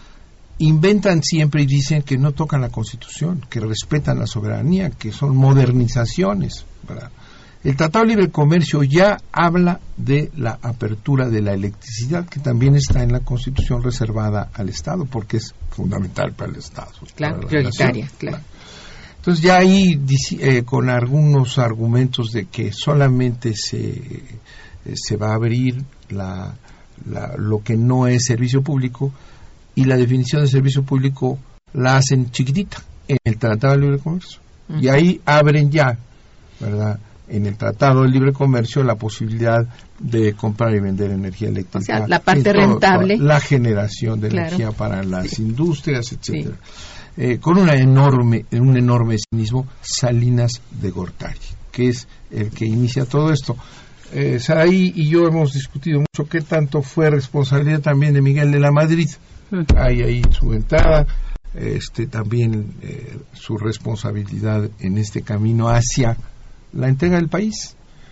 Inventan siempre y dicen que no tocan la Constitución, que respetan la soberanía, que son modernizaciones, ¿verdad? El Tratado de Libre Comercio ya habla de la apertura de la electricidad, que también está en la Constitución, reservada al Estado, porque es fundamental para el Estado. Claro, prioritaria, claro. Entonces ya ahí, eh, con algunos argumentos de que solamente se, eh, se va a abrir la, la, lo que no es servicio público, y la definición de servicio público la hacen chiquitita en el Tratado de Libre Comercio. Uh-huh. Y ahí abren ya, ¿verdad?, en el Tratado de Libre Comercio, la posibilidad de comprar y vender energía eléctrica. O sea, la parte todo, rentable. La generación de, claro, energía para las, sí, industrias, etcétera. Sí. Eh, con una enorme, un enorme cinismo, Salinas de Gortari, que es el que inicia todo esto. Eh, Saraí y yo hemos discutido mucho qué tanto fue responsabilidad también de Miguel de la Madrid. Uh-huh. Hay ahí su entrada, este, también eh, su responsabilidad en este camino hacia la entrega del país,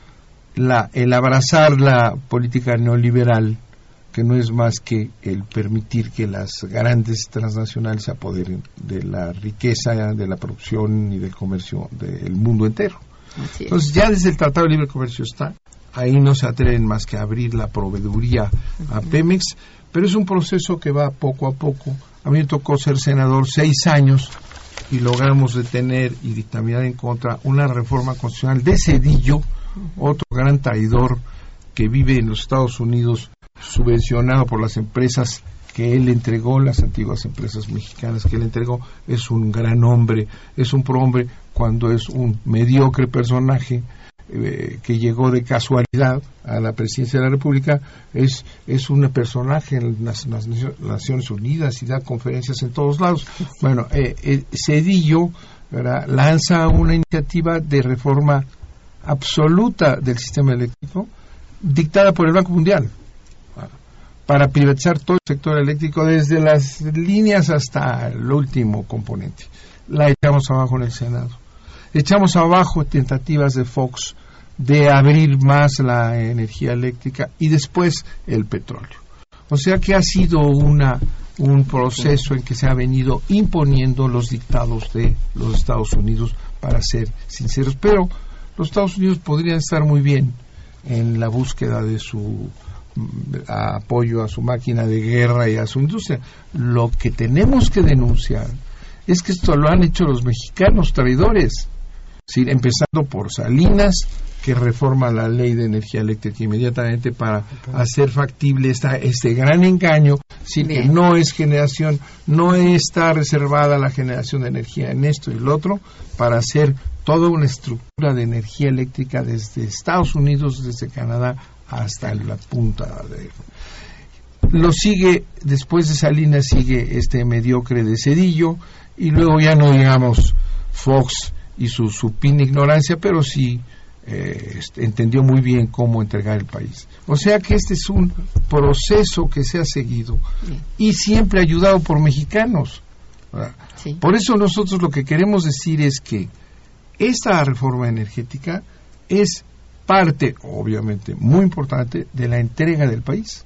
la, el abrazar la política neoliberal, que no es más que el permitir que las grandes transnacionales se apoderen de la riqueza, de la producción y del comercio del mundo entero. Así es. Entonces ya desde el Tratado de Libre Comercio está, ahí no se atreven más que a abrir la proveeduría a Pemex, pero es un proceso que va poco a poco. A mí me tocó ser senador seis años y logramos detener y dictaminar en contra una reforma constitucional de Zedillo, otro gran traidor que vive en los Estados Unidos, subvencionado por las empresas que él entregó, las antiguas empresas mexicanas que él entregó. Es un gran hombre, es un prohombre, cuando es un mediocre personaje eh, que llegó de casualidad a la presidencia de la República. Es es un personaje en las, las Naciones Unidas y da conferencias en todos lados. Bueno, eh, eh, Zedillo, ¿verdad?, lanza una iniciativa de reforma absoluta del sistema eléctrico, dictada por el Banco Mundial, para privatizar todo el sector eléctrico, desde las líneas hasta el último componente. La echamos abajo en el Senado. Echamos abajo tentativas de Fox de abrir más la energía eléctrica y después el petróleo. O sea que ha sido una un proceso en que se ha venido imponiendo los dictados de los Estados Unidos, para ser sinceros, pero los Estados Unidos podrían estar muy bien en la búsqueda de su a apoyo a su máquina de guerra y a su industria. Lo que tenemos que denunciar es que esto lo han hecho los mexicanos traidores, ¿sí? Empezando por Salinas, que reforma la ley de energía eléctrica inmediatamente para hacer factible esta, este gran engaño, ¿sí? Que no es generación, no está reservada la generación de energía en esto y lo otro, para hacer toda una estructura de energía eléctrica desde Estados Unidos, desde Canadá hasta la punta de... Lo sigue, después de Salinas sigue este mediocre de Zedillo, y luego ya no digamos Fox y su supina ignorancia, pero sí eh, entendió muy bien cómo entregar el país. O sea que este es un proceso que se ha seguido y siempre ayudado por mexicanos. Sí. Por eso nosotros lo que queremos decir es que esta reforma energética es parte, obviamente, muy importante de la entrega del país.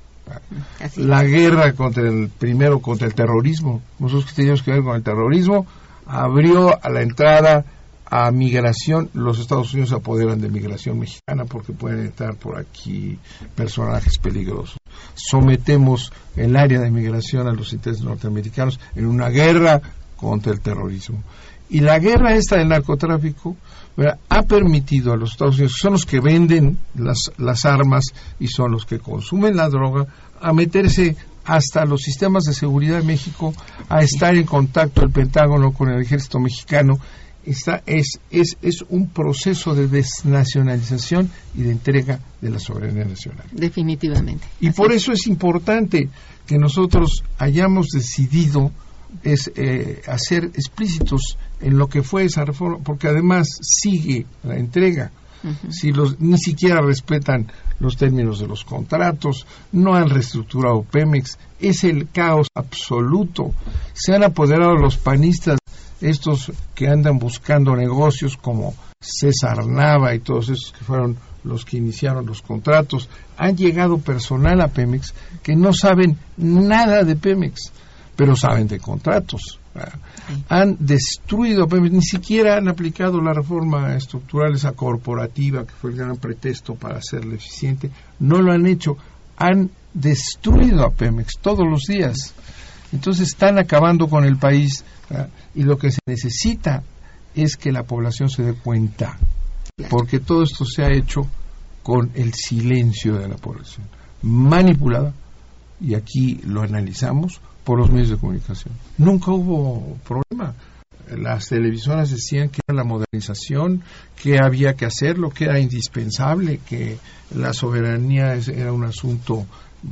Así la es. Guerra contra el primero contra el terrorismo. Nosotros que teníamos que ver con el terrorismo, abrió a la entrada a migración. Los Estados Unidos se apoderan de migración mexicana porque pueden entrar por aquí personajes peligrosos. Sometemos el área de migración a los intereses norteamericanos en una guerra contra el terrorismo. Y la guerra esta del narcotráfico, ¿verdad?, ha permitido a los Estados Unidos, que son los que venden las, las armas y son los que consumen la droga, a meterse hasta los sistemas de seguridad de México, a estar en contacto el Pentágono con el ejército mexicano. Está, es, es, es un proceso de desnacionalización y de entrega de la soberanía nacional. Definitivamente. Y Así por es. eso es importante que nosotros hayamos decidido es eh, hacer explícitos en lo que fue esa reforma, porque además sigue la entrega. Uh-huh. Si los ni siquiera respetan los términos de los contratos, no han reestructurado Pemex, es el caos absoluto. Se han apoderado los panistas, estos que andan buscando negocios como César Nava y todos esos que fueron los que iniciaron los contratos. Han llegado personal a Pemex que no saben nada de Pemex, pero saben de contratos. Sí. Han destruido Pemex, ni siquiera han aplicado la reforma estructural esa corporativa que fue el gran pretexto para hacerla eficiente. No lo han hecho, han destruido a Pemex todos los días. Entonces están acabando con el país, ¿verdad? Y lo que se necesita es que la población se dé cuenta, porque todo esto se ha hecho con el silencio de la población, manipulada, y aquí lo analizamos, por los medios de comunicación. Nunca hubo problema. Las televisoras decían que era la modernización, que había que hacerlo, que era indispensable, que la soberanía era un asunto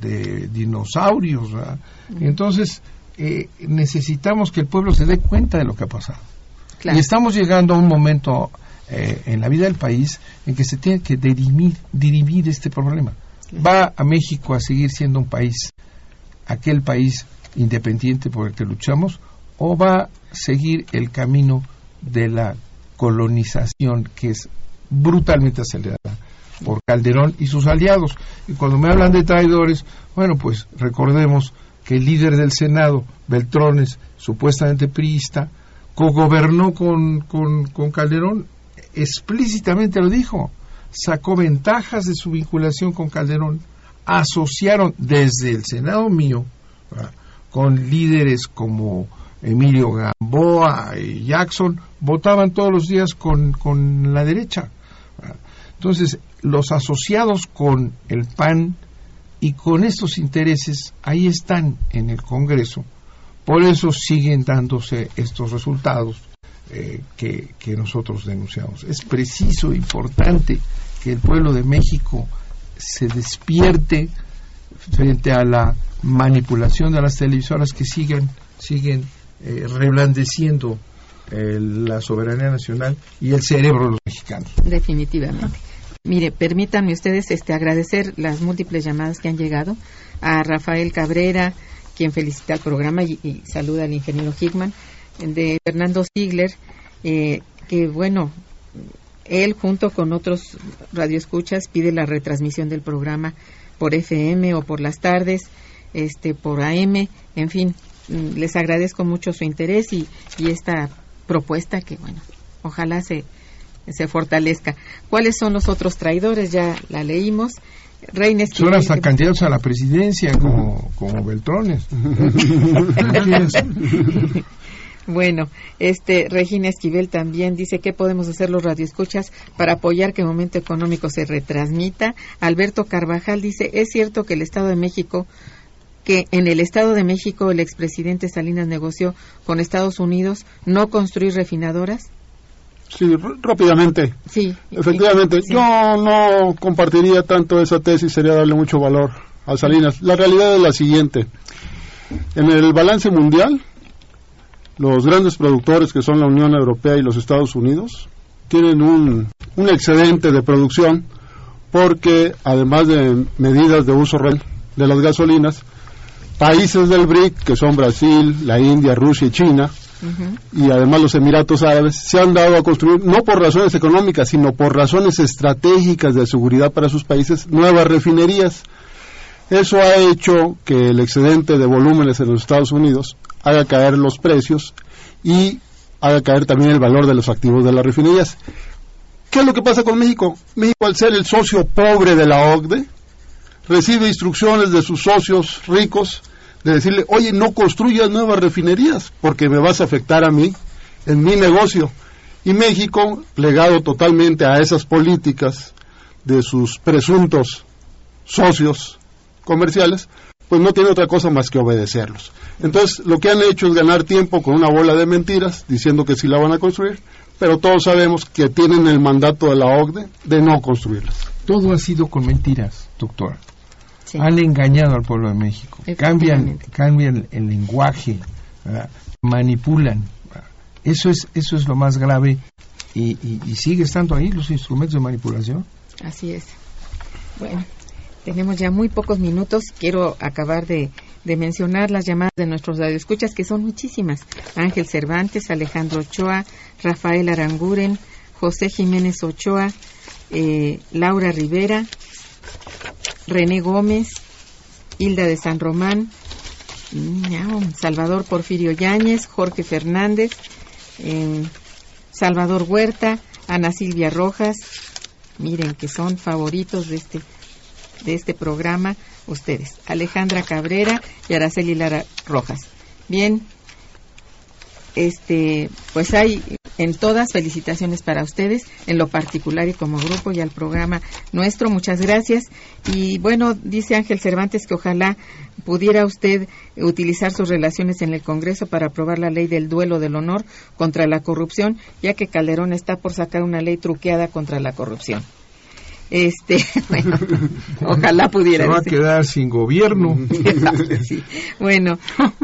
de dinosaurios, ¿verdad? Entonces eh, necesitamos que el pueblo se dé cuenta de lo que ha pasado. Claro. Y estamos llegando a un momento eh, en la vida del país en que se tiene que dirimir, dirimir este problema. Claro. ¿Va a México a seguir siendo un país, aquel país independiente por el que luchamos, o va a seguir el camino de la colonización que es brutalmente acelerada por Calderón y sus aliados? Y cuando me hablan de traidores, bueno, pues recordemos que el líder del Senado, Beltrones, supuestamente priista, cogobernó con, con, con Calderón, explícitamente lo dijo, sacó ventajas de su vinculación con Calderón, asociaron desde el Senado mío, ¿verdad?, con líderes como Emilio Gamboa y Jackson, votaban todos los días con, con la derecha. Entonces, los asociados con el P A N y con estos intereses, ahí están en el Congreso. Por eso siguen dándose estos resultados eh, que, que nosotros denunciamos. Es preciso, importante, que el pueblo de México se despierte frente a la manipulación de las televisoras que siguen siguen eh, reblandeciendo eh, la soberanía nacional y el cerebro de los mexicanos. Definitivamente. Mire, permítanme ustedes este agradecer las múltiples llamadas que han llegado a Rafael Cabrera, quien felicita al programa y, y saluda al ingeniero Hickman, de Fernando Ziegler, eh, que bueno, él junto con otros radioescuchas pide la retransmisión del programa por F M o por las tardes. este por A M, en fin, les agradezco mucho su interés y, y esta propuesta que, bueno, ojalá se, se fortalezca. ¿Cuáles son los otros traidores? Ya la leímos. Reina Esquivel, son hasta que... candidatos a la presidencia como, como Beltrones. Bueno, este Regina Esquivel también dice: ¿qué podemos hacer los radioescuchas para apoyar que Momento Económico se retransmita? Alberto Carvajal dice: ¿es cierto que el Estado de México, que en el Estado de México el expresidente Salinas negoció con Estados Unidos no construir refinadoras? Sí, r- rápidamente. Sí. Efectivamente, sí. Yo no compartiría tanto esa tesis, sería darle mucho valor a Salinas. La realidad es la siguiente: en el balance mundial, los grandes productores que son la Unión Europea y los Estados Unidos tienen un, un excedente de producción, porque además de medidas de uso real de las gasolinas, países del B R I C, que son Brasil, la India, Rusia y China, uh-huh. y además los Emiratos Árabes, se han dado a construir, no por razones económicas, sino por razones estratégicas de seguridad para sus países, nuevas refinerías. Eso ha hecho que el excedente de volúmenes en los Estados Unidos haga caer los precios y haga caer también el valor de los activos de las refinerías. ¿Qué es lo que pasa con México? México, al ser el socio pobre de la O C D E, recibe instrucciones de sus socios ricos de decirle: oye, no construyas nuevas refinerías porque me vas a afectar a mí en mi negocio. Y México, plegado totalmente a esas políticas de sus presuntos socios comerciales, pues no tiene otra cosa más que obedecerlos. Entonces, lo que han hecho es ganar tiempo con una bola de mentiras, diciendo que sí la van a construir, pero todos sabemos que tienen el mandato de la O C D E de no construirlas. Todo ha sido con mentiras, doctora. Sí. Han engañado al pueblo de México. Cambian, cambian el lenguaje, ¿verdad? Manipulan. Eso es, eso es lo más grave, y, y, y sigue estando ahí los instrumentos de manipulación. Así es. Bueno, tenemos ya muy pocos minutos. Quiero acabar de, de mencionar las llamadas de nuestros radioescuchas, que son muchísimas. Ángel Cervantes, Alejandro Ochoa, Rafael Aranguren, José Jiménez Ochoa, eh, Laura Rivera, René Gómez, Hilda de San Román, Salvador Porfirio Yáñez, Jorge Fernández, eh, Salvador Huerta, Ana Silvia Rojas. Miren que son favoritos de este de este programa ustedes, Alejandra Cabrera y Araceli Lara Rojas. Bien, este pues hay en todas felicitaciones para ustedes, en lo particular y como grupo, y al programa nuestro. Muchas gracias. Y bueno, dice Ángel Cervantes que ojalá pudiera usted utilizar sus relaciones en el Congreso para aprobar la ley del duelo del honor contra la corrupción, ya que Calderón está por sacar una ley truqueada contra la corrupción. Este, bueno, ojalá pudiera. Se va decir. a quedar sin gobierno. Sí. Bueno,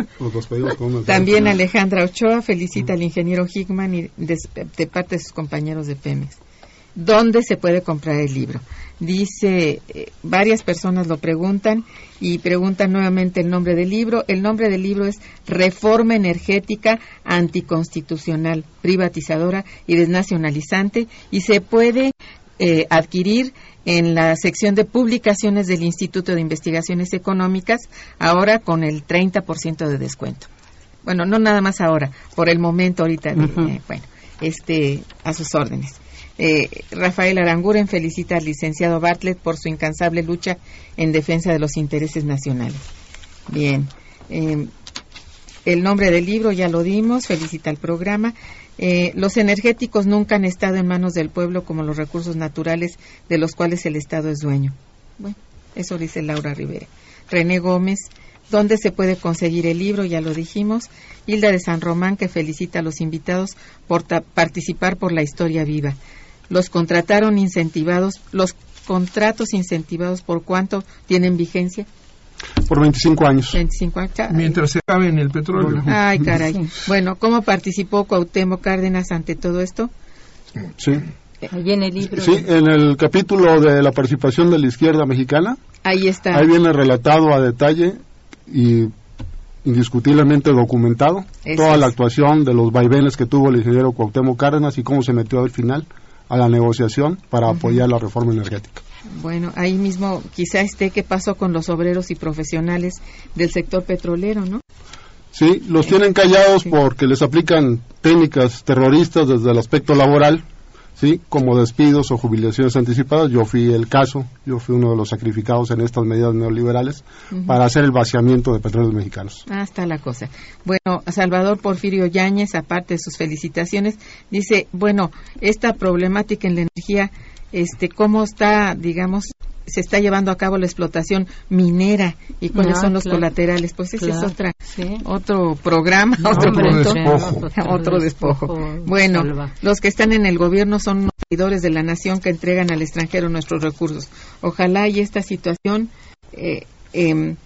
también Alejandra Ochoa felicita al ingeniero Hickman y de, de parte de sus compañeros de Pemex. ¿Dónde se puede comprar el libro? Dice, eh, varias personas lo preguntan y preguntan nuevamente el nombre del libro. El nombre del libro es Reforma Energética Anticonstitucional, Privatizadora y Desnacionalizante, y se puede Eh, adquirir en la sección de publicaciones del Instituto de Investigaciones Económicas, ahora con el treinta por ciento de descuento. Bueno, no nada más ahora, por el momento ahorita, de, uh-huh. eh, bueno, este, a sus órdenes. Eh, Rafael Aranguren felicita al licenciado Bartlett por su incansable lucha en defensa de los intereses nacionales. Bien, eh, el nombre del libro ya lo dimos, felicita al programa. Eh, los energéticos nunca han estado en manos del pueblo como los recursos naturales de los cuales el Estado es dueño. Bueno, eso dice Laura Rivera. René Gómez, ¿dónde se puede conseguir el libro? Ya lo dijimos. Hilda de San Román, que felicita a los invitados por ta- participar por la historia viva. Los contrataron incentivados, los contratos incentivados, ¿por cuánto tienen vigencia? Por veinticinco años. veinticinco años. Mientras se acabe en el petróleo. Ay, caray. Bueno, ¿cómo participó Cuauhtémoc Cárdenas ante todo esto? Sí. Ahí en el libro. Sí, en el capítulo de la participación de la izquierda mexicana. Ahí está. Ahí viene relatado a detalle y indiscutiblemente documentado Eso toda es. la actuación de los vaivenes que tuvo el ingeniero Cuauhtémoc Cárdenas y cómo se metió al final a la negociación para uh-huh. apoyar la reforma energética. Bueno, ahí mismo quizá esté qué pasó con los obreros y profesionales del sector petrolero, ¿no? Sí, los tienen callados porque les aplican técnicas terroristas desde el aspecto laboral, sí, como despidos o jubilaciones anticipadas. Yo fui el caso, yo fui uno de los sacrificados en estas medidas neoliberales uh-huh. para hacer el vaciamiento de petróleos mexicanos. Ah, está la cosa. Bueno, Salvador Porfirio Yáñez, aparte de sus felicitaciones, dice, bueno, esta problemática en la energía, este, cómo está, digamos, se está llevando a cabo la explotación minera y cuáles no, son los claro, colaterales. Pues ese claro, es otra, sí. otro programa, no, otro, otro punto, despojo. otro despojo. Bueno, salva. Los que están en el gobierno son unos traidores de la nación que entregan al extranjero nuestros recursos. Ojalá y esta situación, eh, eh,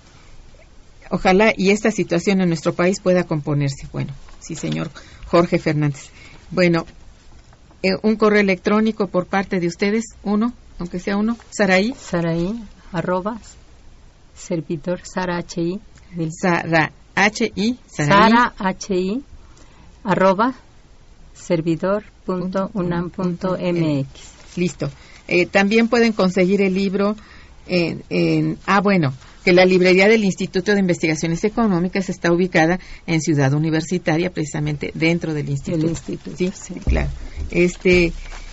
ojalá y esta situación en nuestro país pueda componerse. Bueno, sí, señor Jorge Fernández. Bueno, eh, un correo electrónico por parte de ustedes, uno. Aunque sea uno, Saraí. Saraí, arroba, servidor, Sara H I. Sara H I. Sara H I, arroba, servidor punto unam punto m x. Listo. Eh, también pueden conseguir el libro en, en, ah, bueno, que la librería del Instituto de Investigaciones Económicas está ubicada en Ciudad Universitaria, precisamente dentro del instituto. El instituto. Sí, sí, claro. Este...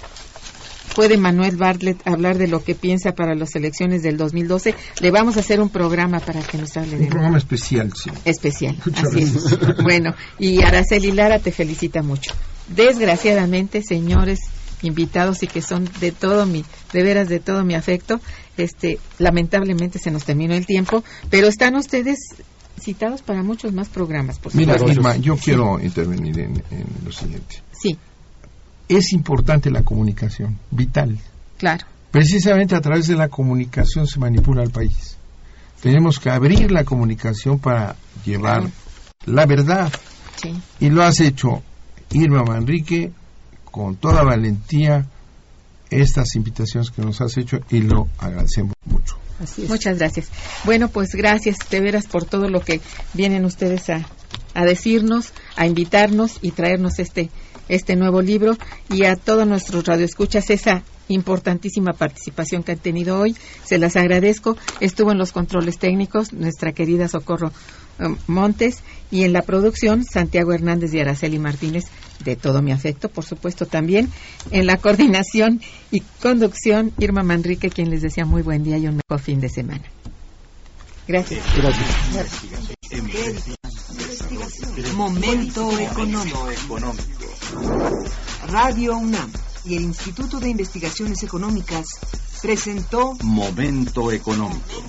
¿Puede Manuel Bartlett hablar de lo que piensa para las elecciones del dos mil doce? Le vamos a hacer un programa para que nos hable de un programa especial, sí. Especial, muchas así gracias. Es. Bueno, y Araceli Lara te felicita mucho. Desgraciadamente, señores invitados y que son de todo mi, de veras de todo mi afecto, este, lamentablemente se nos terminó el tiempo, pero están ustedes citados para muchos más programas. Por Mira, Irma, yo sí. quiero intervenir en, en lo siguiente. Sí. Es importante la comunicación, vital. Claro. Precisamente a través de la comunicación se manipula el país. Tenemos que abrir la comunicación para llevar claro. la verdad. Sí. Y lo has hecho, Irma Manrique, con toda valentía, estas invitaciones que nos has hecho y lo agradecemos mucho. Así es. Muchas gracias. Bueno, pues gracias de veras por todo lo que vienen ustedes a, a decirnos, a invitarnos y traernos este este nuevo libro, y a todos nuestros radioescuchas esa importantísima participación que han tenido hoy. Se las agradezco. Estuvo en los controles técnicos nuestra querida Socorro um, Montes, y en la producción Santiago Hernández y Araceli Martínez, de todo mi afecto, por supuesto, también. En la coordinación y conducción, Irma Manrique, quien les desea muy buen día y un mejor fin de semana. Gracias. Gracias. Gracias. Momento económico. Radio UNAM y el Instituto de Investigaciones Económicas presentó Momento económico.